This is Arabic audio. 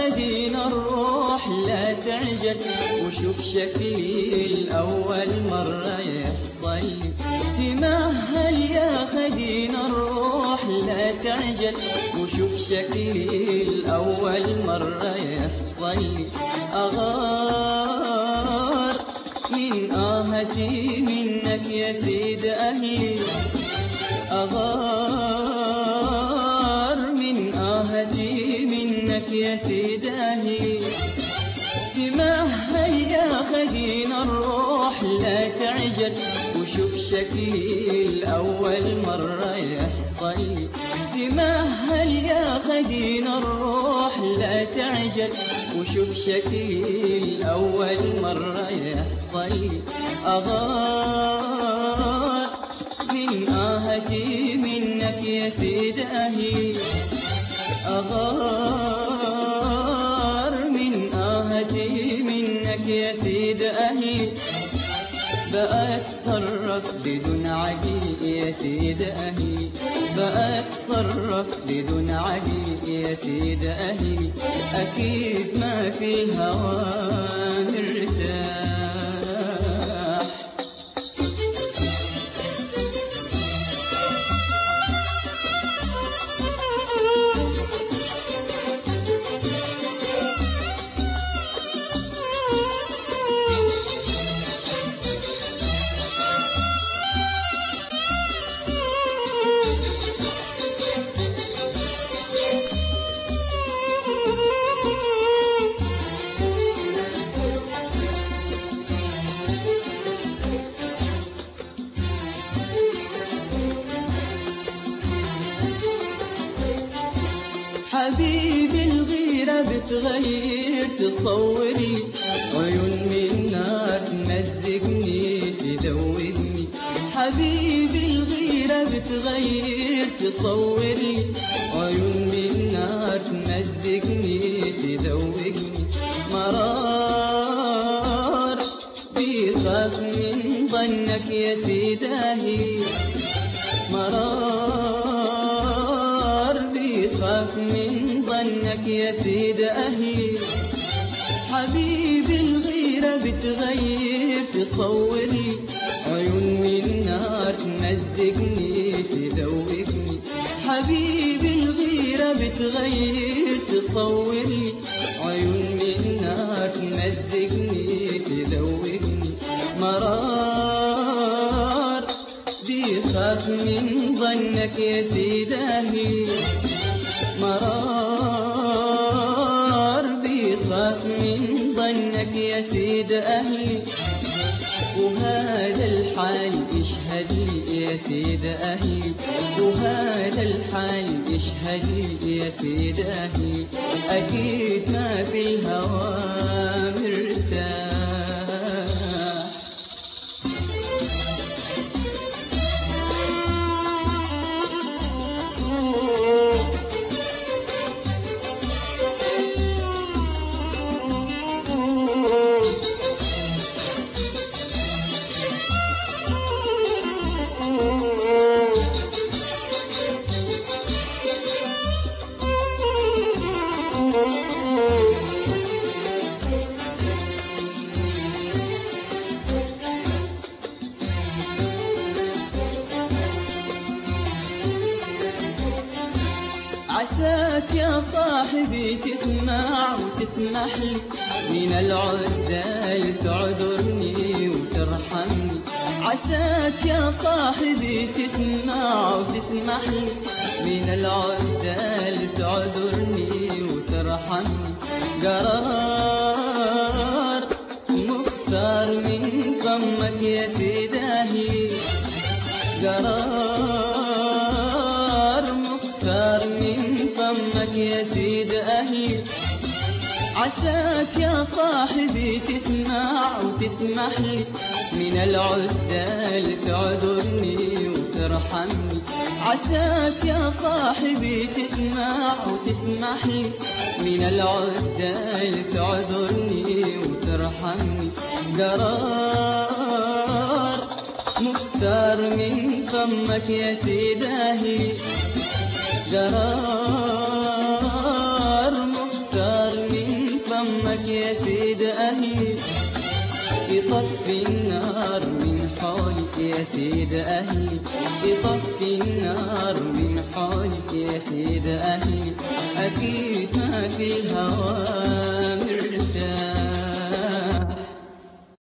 خدينا الروح لا تعجل، وشوف شكلي الأول مرة يحصل لي. تمهل يا خدينا الروح لا تعجل، وشوف شكلي الأول مرة يحصل لي. أغار من آهتي منك يا سيد أهلي، أغار من آهتي منك يا سيد أهلي. تمهل يا خدينا الروح لا تعجل، وشوف شكلي الأول مرة يحصل لي. تمهل يا خدينا الروح لا تعجل، وشوف شكلي الأول مرة يحصل لي. أغار من آهتي منك يا سيد أهلي، أغار من آهتي منك يا سيد أهلي. بأتصرف بدون عقل يا سيد أهلي، بأتصرف بدون عقل يا سيد أهلي. أكيد ما في الهوى مرتاح. حبيبي الغيرة بتغير تصوري، عيون من نار تمزقني تذوقني. حبيبي الغيرة بتغير تصوري، عيون من نار تمزقني تذوقني. مرار بيخاف من ظنك يا سيد أهلي، مرار بيخاف من ظنك يا سيد أهلي. حبيبي الغيرة بتغير تصوري، عيون من نار تمزقني تذوقني. حبيبي الغيرة بتغير تصوري، عيون من نار تمزقني تذوقني. مرار بيخاف من ظنك يا سيد أهلي، مرار بيخاف من ظنك يا سيد أهلي. وهذا الحال يشهد لي يا سيد أهلي، وهذا الحال يشهد لي يا سيد أهلي. أكيد ما في الهوى مرتاح. عساك يا صاحبي تسمع وتسمح لي، من العذال تعذرني وترحمني. عساك يا صاحبي تسمع وتسمح لي، من العذال تعذرني وترحمني. قرار مختار من فمك يا سيد أهلي، قرار مختار من فمك يا سيد أهلي. عساك يا صاحبي تسمع وتسمح لي، من العذال تعذرني وترحمني. عساك يا صاحبي تسمع وتسمح لي، من العذال تعذرني وترحمني. قرار مختار من فمك يا سيد أهلي، قرار مختار من يطفي النار من حولك يا سيد أهلي، يطفي النار من حولك يا سيد أهلي، أكيد ما في الهوى مرتاح.